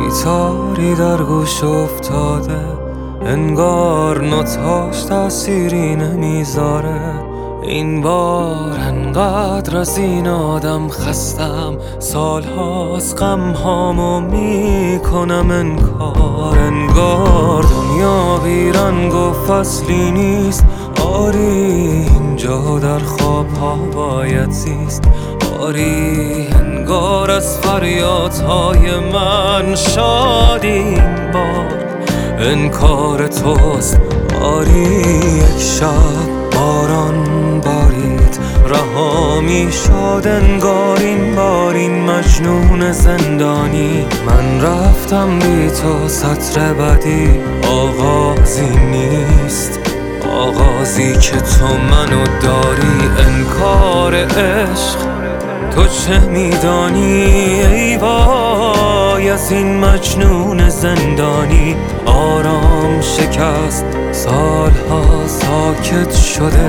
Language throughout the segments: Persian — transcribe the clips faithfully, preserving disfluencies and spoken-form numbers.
گیتاری در گوش افتاده، انگار نوتاش تأثیری نمیذاره. این بار انقدر از این آدم خستم، سال هاست غم هامو میکنم انکار. انگار دنیا ویران و فصلی نیست، آری اینجا در خواب ها باید زیست. آری انگار از فریادهای من شادی این بار انکار توست. آری یک شب باران بارید، رها می شد انگار این بار این مجنون زندانی. من رفتم بی تو سطر بدی آغازی نیست، آغازی که تو منو داری. انکار عشق تو چه میدانی ای وای از این مجنون زندانی. آرام شکست سالها ساکت شده،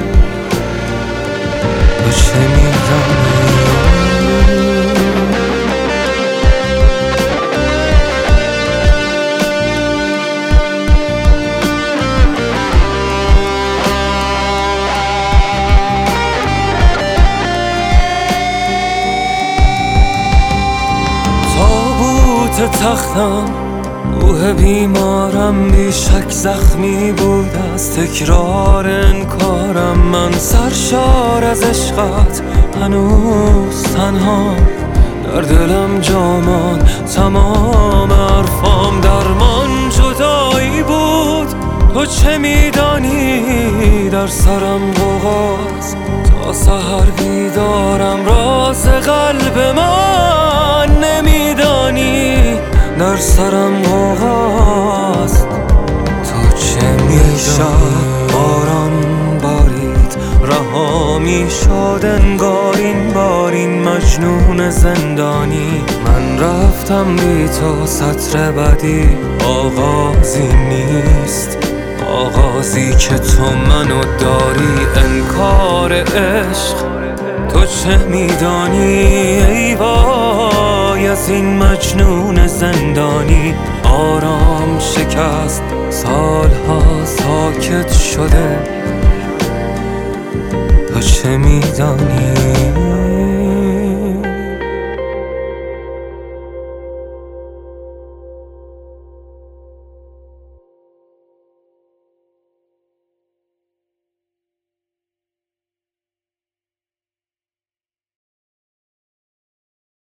تو چه میدانی؟ تختم روح بیمارم بیشک زخمی بود از تکرار انکارم. من سرشار از عشقت هنوز تنها، در دلم جامان تمام حرفام درمان جدایی بود. تو چه میدانی در سرم غوغاست، تا سحر بیدارم راز قلب من نمیدانی. در سرم غوغاست تو چه میدانی؟ باران بارید، رها میشد انگار این بار این مجنون زندانی. من رفتم بی تو سطر بدی آغازی نیست، آغازی که تو منو داری. انکار عشق تو چه میدانی ای وای از این مجنون زندانی. آرام شکست سالها ساکت شده، تو چه میدانی؟